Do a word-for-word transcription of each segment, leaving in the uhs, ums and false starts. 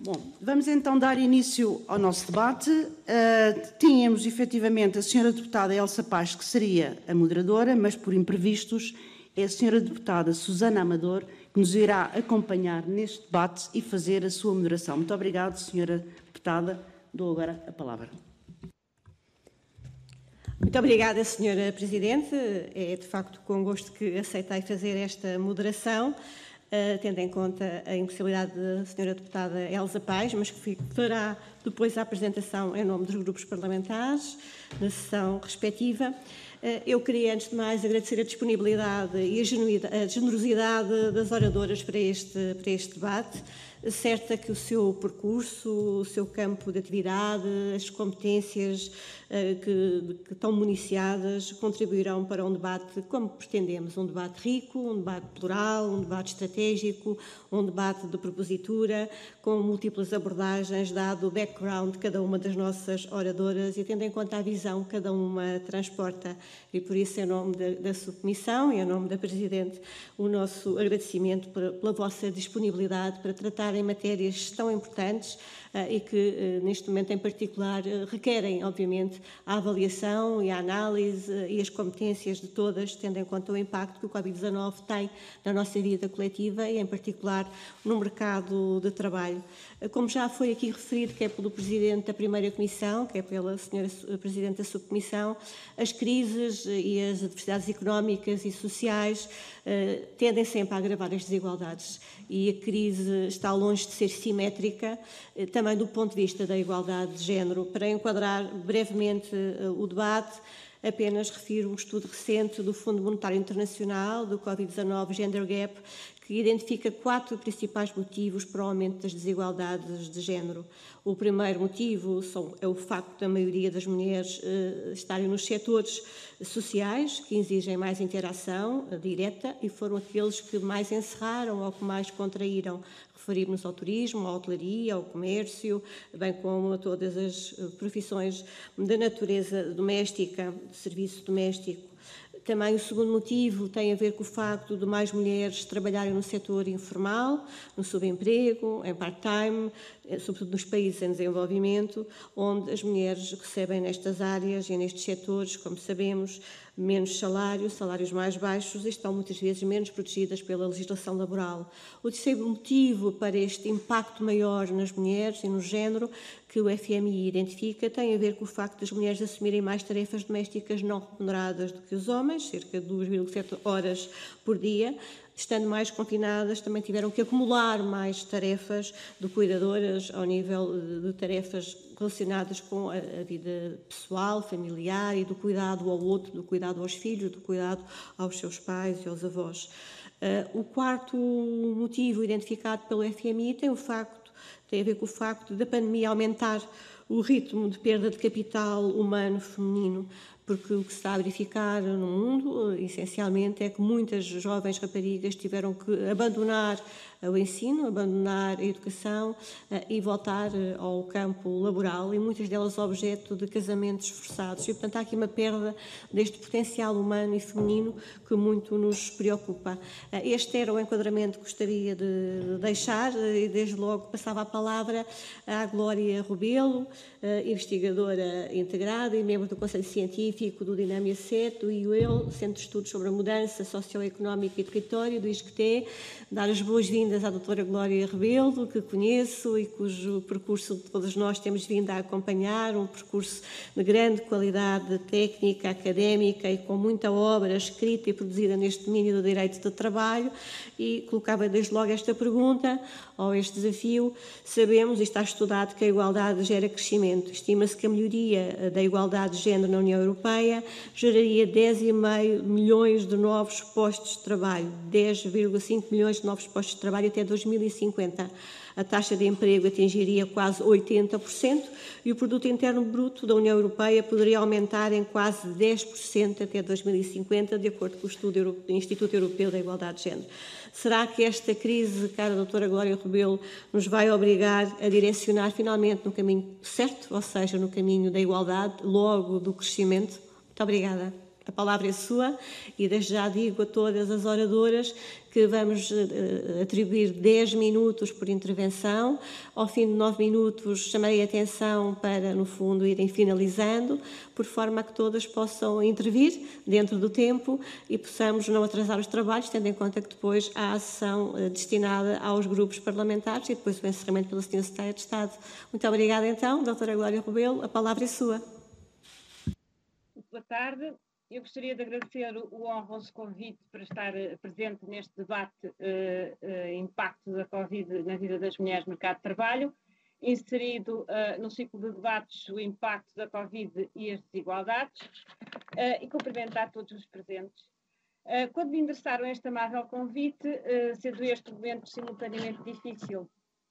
Bom, vamos então dar início ao nosso debate. Uh, tínhamos efetivamente a senhora deputada Elsa Paz, que seria a moderadora, mas por imprevistos é a senhora deputada Susana Amador que nos irá acompanhar neste debate e fazer a sua moderação. Muito obrigada, senhora deputada. Dou agora a palavra. Muito obrigada, senhora Presidente. É de facto com gosto que aceitei fazer esta moderação, Uh, tendo em conta a impossibilidade da senhora deputada Elsa Paz, mas que fará depois a apresentação em nome dos grupos parlamentares, na sessão respectiva. Uh, eu queria, antes de mais, agradecer a disponibilidade e a, a generosidade das oradoras para este, para este debate, certa que o seu percurso, o seu campo de atividade, as competências uh, que, que estão municiadas contribuirão para um debate como pretendemos, um debate rico, um debate plural, um debate estratégico, um debate de propositura, com múltiplas abordagens, dado o background de cada uma das nossas oradoras e tendo em conta a visão que cada uma transporta. E por isso, em nome da, da subcomissão e em nome da Presidente, o nosso agradecimento pela, pela vossa disponibilidade para tratar em matérias tão importantes uh, e que, uh, neste momento em particular, uh, requerem, obviamente, a avaliação e a análise uh, e as competências de todas, tendo em conta o impacto que o Covid dezanove tem na nossa vida coletiva e, em particular, no mercado de trabalho. Uh, como já foi aqui referido, quer pelo Presidente da Primeira Comissão, quer pela senhora Presidente da Subcomissão, as crises e as adversidades económicas e sociais uh, tendem sempre a agravar as desigualdades e a crise está longe de ser simétrica, também do ponto de vista da igualdade de género. Para enquadrar brevemente o debate, apenas refiro um estudo recente do Fundo Monetário Internacional, do Covid dezanove Gender Gap, que identifica quatro principais motivos para o aumento das desigualdades de género. O primeiro motivo são, é o facto da maioria das mulheres eh, estarem nos setores sociais, que exigem mais interação eh, direta, e foram aqueles que mais encerraram ou que mais contraíram. Referimos-nos ao turismo, à hotelaria, ao comércio, bem como a todas as profissões da natureza doméstica, de serviço doméstico. Também o segundo motivo tem a ver com o facto de mais mulheres trabalharem no setor informal, no subemprego, em part-time, sobretudo nos países em desenvolvimento, onde as mulheres recebem nestas áreas e nestes setores, como sabemos, menos salário, salários mais baixos e estão muitas vezes menos protegidas pela legislação laboral. O terceiro motivo para este impacto maior nas mulheres e no género que o F M I identifica tem a ver com o facto das mulheres assumirem mais tarefas domésticas não remuneradas do que os homens, cerca de duas vírgula sete horas por dia. Estando mais confinadas, também tiveram que acumular mais tarefas de cuidadoras ao nível de tarefas relacionadas com a vida pessoal, familiar e do cuidado ao outro, do cuidado aos filhos, do cuidado aos seus pais e aos avós. Uh, o quarto motivo identificado pelo F M I tem, o facto, tem a ver com o facto da pandemia aumentar o ritmo de perda de capital humano feminino, porque o que se está a verificar no mundo, essencialmente, é que muitas jovens raparigas tiveram que abandonar o ensino, abandonar a educação e voltar ao campo laboral, e muitas delas objeto de casamentos forçados. E, portanto, há aqui uma perda deste potencial humano e feminino que muito nos preocupa. Este era o enquadramento que gostaria de deixar e, desde logo, passava a palavra à Glória Rebelo, investigadora integrada e membro do Conselho Científico do Dinâmia sete, do I U E L, Centro de Estudos sobre a Mudança Socioeconómica e Território, do I S C T E, dar as boas-vindas à doutora Glória Rebelo, que conheço e cujo percurso todos nós temos vindo a acompanhar, um percurso de grande qualidade técnica, académica e com muita obra escrita e produzida neste domínio do direito do trabalho, e colocava desde logo esta pergunta, ou este desafio. Sabemos, e está estudado, que a igualdade gera crescimento. Estima-se que a melhoria da igualdade de género na União Europeia geraria dez vírgula cinco milhões de novos postos de trabalho, dez vírgula cinco milhões de novos postos de trabalho até dois mil e cinquenta. A taxa de emprego atingiria quase oitenta por cento e o produto interno bruto da União Europeia poderia aumentar em quase dez por cento até dois mil e cinquenta, de acordo com o estudo do Instituto Europeu da Igualdade de Género. Será que esta crise, cara doutora Glória Rebelo, nos vai obrigar a direcionar finalmente no caminho certo, ou seja, no caminho da igualdade, logo do crescimento? Muito obrigada. A palavra é sua e desde já digo a todas as oradoras que vamos atribuir dez minutos por intervenção. Ao fim de nove minutos chamarei a atenção para, no fundo, irem finalizando, por forma a que todas possam intervir dentro do tempo e possamos não atrasar os trabalhos, tendo em conta que depois há a sessão destinada aos grupos parlamentares e depois o encerramento pela senhora Secretária de Estado. Muito obrigada então, doutora Glória Rebelo, a palavra é sua. Boa tarde. Eu gostaria de agradecer o honroso convite para estar presente neste debate uh, uh, Impacto da Covid na vida das mulheres no mercado de trabalho, inserido uh, no ciclo de debates o impacto da Covid e as desigualdades, uh, e cumprimentar todos os presentes. Uh, quando me endereçaram este amável convite, uh, sendo este momento simultaneamente difícil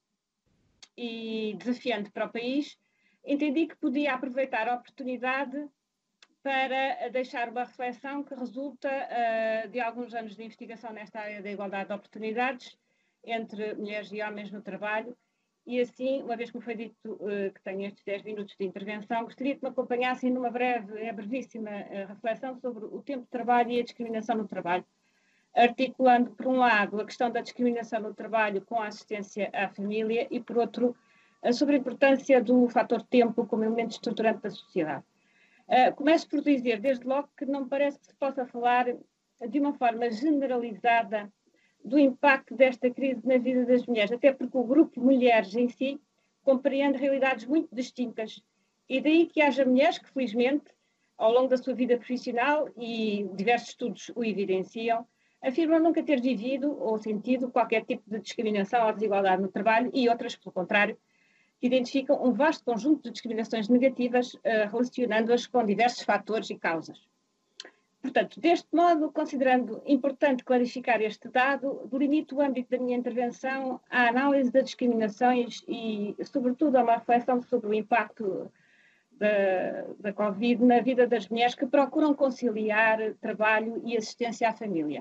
e desafiante para o país, entendi que podia aproveitar a oportunidade para deixar uma reflexão que resulta uh, de alguns anos de investigação nesta área da igualdade de oportunidades entre mulheres e homens no trabalho e assim, uma vez que me foi dito uh, que tenho estes dez minutos de intervenção, gostaria que me acompanhassem numa breve, é brevíssima uh, reflexão sobre o tempo de trabalho e a discriminação no trabalho, articulando por um lado a questão da discriminação no trabalho com a assistência à família e por outro uh, sobre a importância do fator tempo como elemento estruturante da sociedade. Uh, começo por dizer, desde logo, que não me parece que se possa falar de uma forma generalizada do impacto desta crise na vida das mulheres, até porque o grupo mulheres em si compreende realidades muito distintas e daí que haja mulheres que, felizmente, ao longo da sua vida profissional, e diversos estudos o evidenciam, afirmam nunca ter vivido ou sentido qualquer tipo de discriminação ou desigualdade no trabalho e outras, pelo contrário, que identificam um vasto conjunto de discriminações negativas, uh, relacionando-as com diversos fatores e causas. Portanto, deste modo, considerando importante clarificar este dado, delimito o âmbito da minha intervenção à análise das discriminações e, sobretudo, a uma reflexão sobre o impacto da, da Covid na vida das mulheres que procuram conciliar trabalho e assistência à família.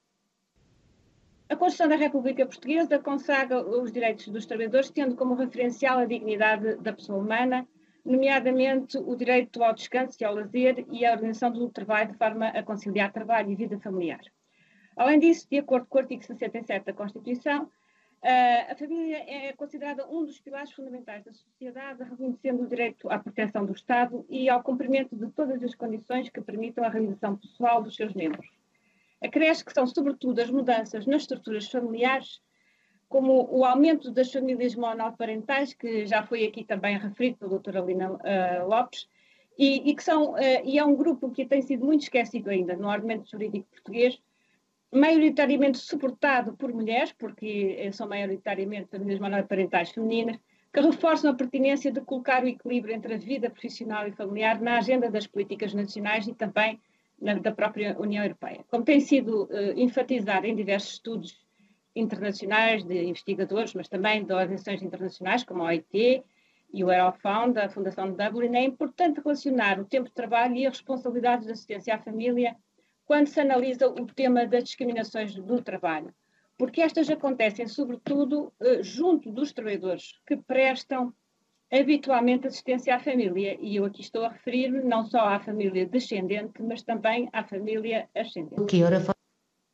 A Constituição da República Portuguesa consagra os direitos dos trabalhadores, tendo como referencial a dignidade da pessoa humana, nomeadamente o direito ao descanso e ao lazer e a organização do trabalho de forma a conciliar trabalho e vida familiar. Além disso, de acordo com o artigo sessenta e sete da Constituição, a família é considerada um dos pilares fundamentais da sociedade, reconhecendo o direito à proteção do Estado e ao cumprimento de todas as condições que permitam a realização pessoal dos seus membros. Acresce que são, sobretudo, as mudanças nas estruturas familiares, como o aumento das famílias monoparentais, que já foi aqui também referido pela doutora Lina uh, Lopes, e, e que são, uh, e é um grupo que tem sido muito esquecido ainda no ordenamento jurídico português, maioritariamente suportado por mulheres, porque são maioritariamente famílias monoparentais femininas, que reforçam a pertinência de colocar o equilíbrio entre a vida profissional e familiar na agenda das políticas nacionais e também na, da própria União Europeia. Como tem sido uh, enfatizado em diversos estudos internacionais de investigadores, mas também de organizações internacionais como a O I T e o Eurofound, a Fundação de Dublin, é importante relacionar o tempo de trabalho e as responsabilidades de assistência à família quando se analisa o tema das discriminações do trabalho, porque estas acontecem sobretudo junto dos trabalhadores que prestam habitualmente assistência à família, e eu aqui estou a referir-me não só à família descendente, mas também à família ascendente. Que hora foi?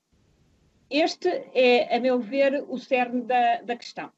Este é, a meu ver, o cerne da, da questão.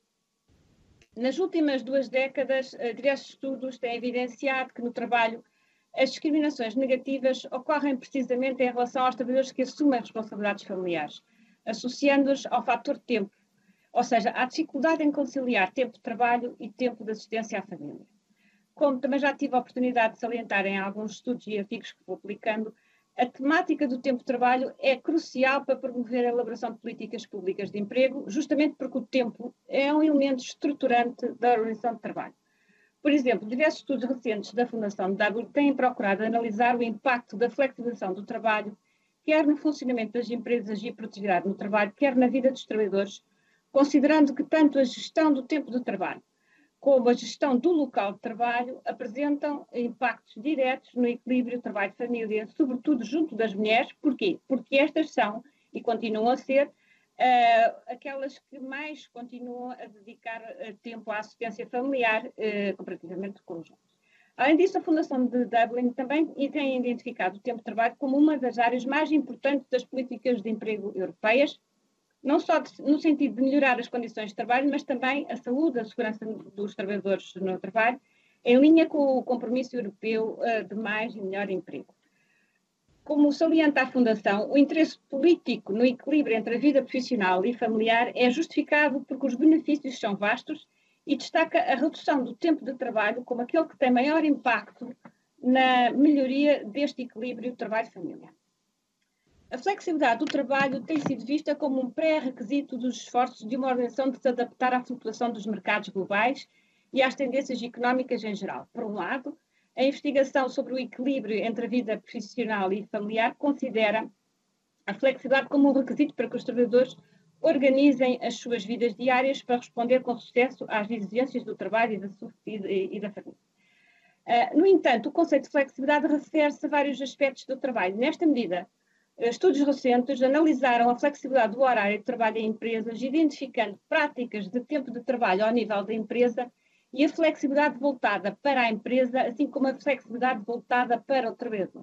Nas últimas duas décadas, diversos estudos têm evidenciado que no trabalho as discriminações negativas ocorrem precisamente em relação aos trabalhadores que assumem responsabilidades familiares, associando-os ao fator tempo, ou seja, à dificuldade em conciliar tempo de trabalho e tempo de assistência à família. Como também já tive a oportunidade de salientar em alguns estudos e artigos que vou publicando, a temática do tempo de trabalho é crucial para promover a elaboração de políticas públicas de emprego, justamente porque o tempo é um elemento estruturante da organização de trabalho. Por exemplo, diversos estudos recentes da Fundação de Dublin têm procurado analisar o impacto da flexibilização do trabalho, quer no funcionamento das empresas e a produtividade no trabalho, quer na vida dos trabalhadores, considerando que tanto a gestão do tempo de trabalho como a gestão do local de trabalho apresentam impactos diretos no equilíbrio trabalho-família, sobretudo junto das mulheres. Porquê? Porque estas são, e continuam a ser, uh, aquelas que mais continuam a dedicar uh, tempo à assistência familiar, uh, comparativamente com os homens. Além disso, a Fundação de Dublin também tem identificado o tempo de trabalho como uma das áreas mais importantes das políticas de emprego europeias, não só de, no sentido de melhorar as condições de trabalho, mas também a saúde, a segurança dos trabalhadores no trabalho, em linha com o compromisso europeu uh, de mais e melhor emprego. Como salienta a Fundação, o interesse político no equilíbrio entre a vida profissional e familiar é justificado porque os benefícios são vastos e destaca a redução do tempo de trabalho como aquele que tem maior impacto na melhoria deste equilíbrio trabalho-família. A flexibilidade do trabalho tem sido vista como um pré-requisito dos esforços de uma organização de se adaptar à flutuação dos mercados globais e às tendências económicas em geral. Por um lado, a investigação sobre o equilíbrio entre a vida profissional e familiar considera a flexibilidade como um requisito para que os trabalhadores organizem as suas vidas diárias para responder com sucesso às exigências do trabalho e da, e, e da família. Uh, no entanto, o conceito de flexibilidade refere-se a vários aspectos do trabalho. Nesta medida, estudos recentes analisaram a flexibilidade do horário de trabalho em empresas, identificando práticas de tempo de trabalho ao nível da empresa e a flexibilidade voltada para a empresa, assim como a flexibilidade voltada para o trabalhador.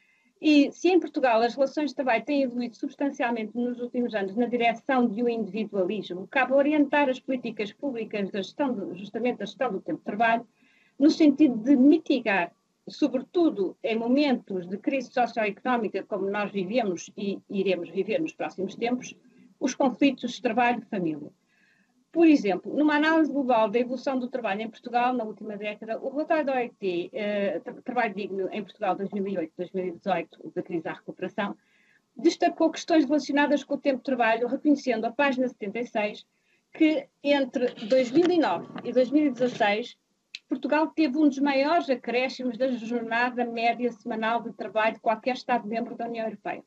E se em Portugal as relações de trabalho têm evoluído substancialmente nos últimos anos na direção de um individualismo, cabe orientar as políticas públicas da gestão de, justamente da gestão do tempo de trabalho, no sentido de mitigar, sobretudo em momentos de crise socioeconómica como nós vivemos e iremos viver nos próximos tempos, os conflitos de trabalho e família. Por exemplo, numa análise global da evolução do trabalho em Portugal na última década, o relatório da O I T, eh, Trabalho Digno em Portugal dois mil e oito a dois mil e dezoito, da crise à recuperação, destacou questões relacionadas com o tempo de trabalho, reconhecendo a página setenta e seis que entre dois mil e nove e dois mil e dezasseis Portugal teve um dos maiores acréscimos da jornada média semanal de trabalho de qualquer Estado-membro da União Europeia.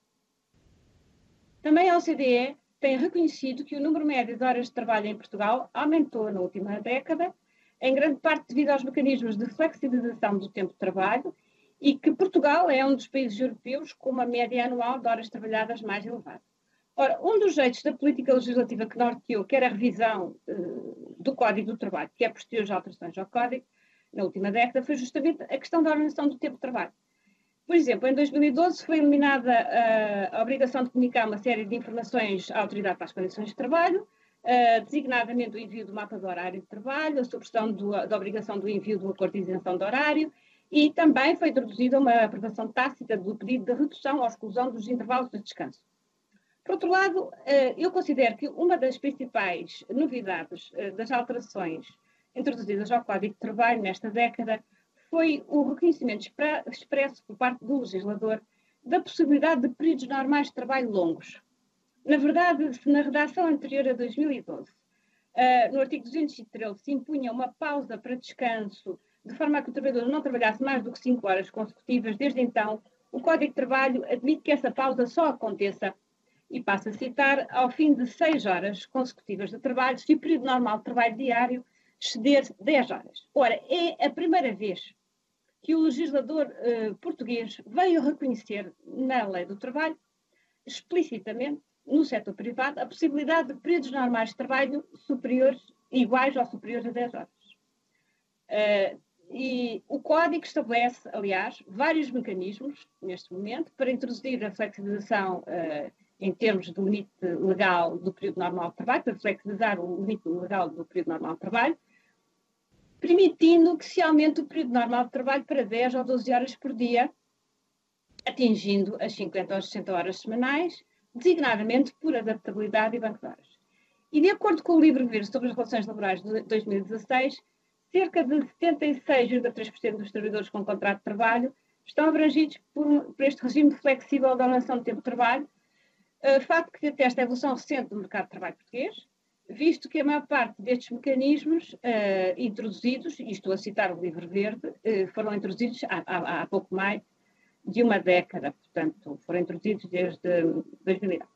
Também a O C D E tem reconhecido que o número médio de horas de trabalho em Portugal aumentou na última década, em grande parte devido aos mecanismos de flexibilização do tempo de trabalho, e que Portugal é um dos países europeus com uma média anual de horas trabalhadas mais elevada. Ora, um dos jeitos da política legislativa que norteou, quer a revisão uh, do Código do Trabalho, que é posterior às alterações ao Código, na última década, foi justamente a questão da organização do tempo de trabalho. Por exemplo, em dois mil e doze foi eliminada uh, a obrigação de comunicar uma série de informações à Autoridade para as Condições de Trabalho, uh, designadamente o envio do mapa do horário de trabalho, a supressão do, da obrigação do envio do acordo de isenção de horário, e também foi introduzida uma aprovação tácita do pedido de redução ou exclusão dos intervalos de descanso. Por outro lado, uh, eu considero que uma das principais novidades uh, das alterações introduzidas ao Código de Trabalho nesta década foi o reconhecimento expresso por parte do legislador da possibilidade de períodos normais de trabalho longos. Na verdade, se na redação anterior a dois mil e doze, uh, no artigo duzentos e treze, se impunha uma pausa para descanso, de forma a que o trabalhador não trabalhasse mais do que cinco horas consecutivas, desde então, o Código de Trabalho admite que essa pausa só aconteça, e passo a citar, ao fim de seis horas consecutivas de trabalho, se o período normal de trabalho diário exceder dez horas. Ora, é a primeira vez que o legislador uh, português veio reconhecer na lei do trabalho, explicitamente, no setor privado, a possibilidade de períodos normais de trabalho superiores, iguais ou superiores a dez horas. Uh, e o Código estabelece, aliás, vários mecanismos, neste momento, para introduzir a flexibilização uh, em termos do limite legal do período normal de trabalho, para flexibilizar o limite legal do período normal de trabalho, permitindo que se aumente o período normal de trabalho para dez ou doze horas por dia, atingindo as cinquenta ou sessenta horas semanais, designadamente por adaptabilidade e banco de horas. E de acordo com o Livro Verde sobre as Relações Laborais de dois mil e dezasseis, cerca de setenta e seis vírgula três por cento dos trabalhadores com contrato de trabalho estão abrangidos por, por este regime flexível da relação de tempo de trabalho, uh, facto que atesta a evolução recente do mercado de trabalho português, visto que a maior parte destes mecanismos uh, introduzidos, e estou a citar o Livro Verde, uh, foram introduzidos há, há, há pouco mais de uma década, portanto, foram introduzidos desde dois mil e nove.